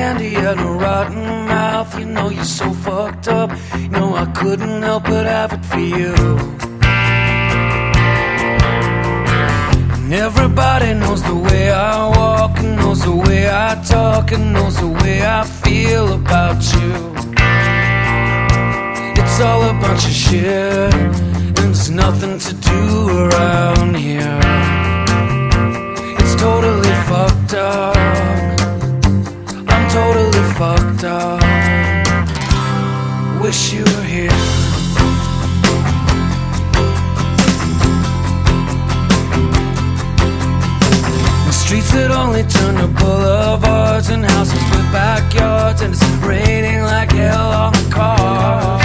candy and a rotten mouth. You know you're so fucked up. You know I couldn't help but have it for you. And everybody knows the way I walk, and knows the way I talk, and knows the way I feel about you. It's all a bunch of shit, and there's nothing to do around here. It's totally fucked up. I'm totally fucked up. Wish you were here. Streets that only turn to boulevards, and houses with backyards, and it's raining like hell on the cars.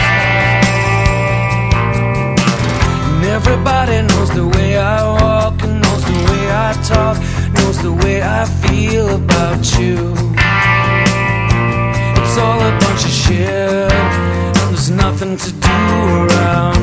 And everybody knows the way I walk, and knows the way I talk, knows the way I feel about you. It's all a bunch of shit, and there's nothing to do around